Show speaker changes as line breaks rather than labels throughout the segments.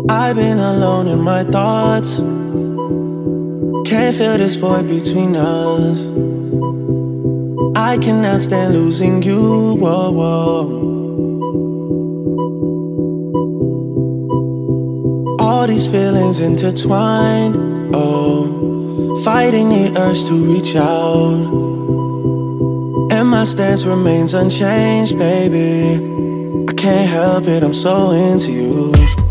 I've been alone in my thoughts. Can't feel this void between us. I cannot stand losing you. Whoa, whoa. All these feelings intertwined. Oh, fighting the urge to reach out. And my stance remains unchanged, baby. I can't help it, I'm so into you.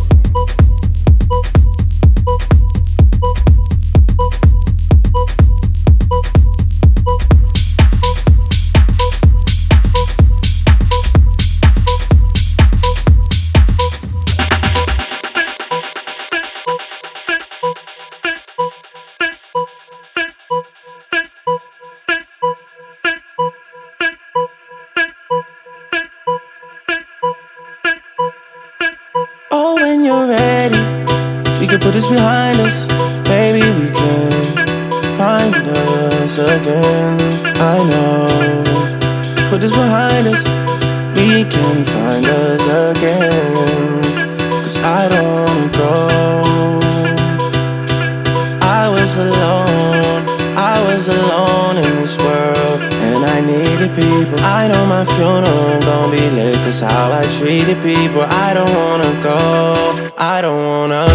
Oh, when you're ready, we can put this behind us. Maybe we can find us again. I know, put this behind us. We can find us again. 'Cause I don't wanna go. I was alone in this world, and I needed people. I know my funeral gon' be lit, 'cause how I treated people. I don't wanna go, I don't wanna.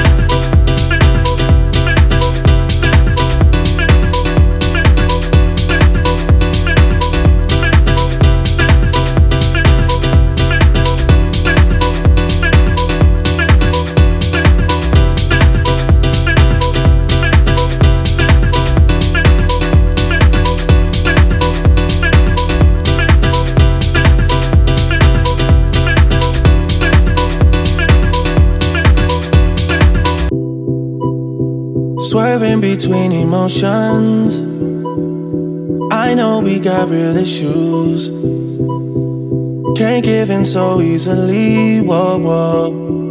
Swerving between emotions. I know we got real issues. Can't give in so easily. Whoa, whoa.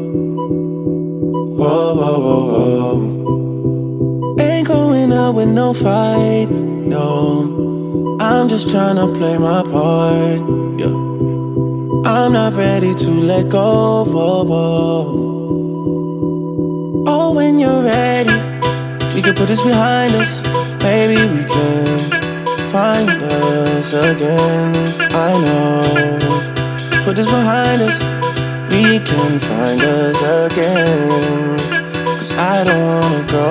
Whoa, whoa, whoa, whoa. Ain't going out with no fight, no. I'm just trying to play my part, yeah. I'm not ready to let go, whoa, whoa. Oh, when you're ready, we can put this behind us. Maybe we can find us again. I know, put this behind us. We can find us again. 'Cause I don't wanna go.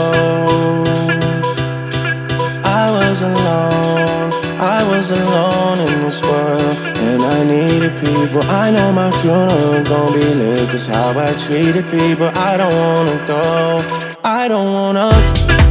I was alone in this world, and I needed people. I know my funeral gon' be lit, 'cause how I treated people. I don't wanna go, I don't wanna.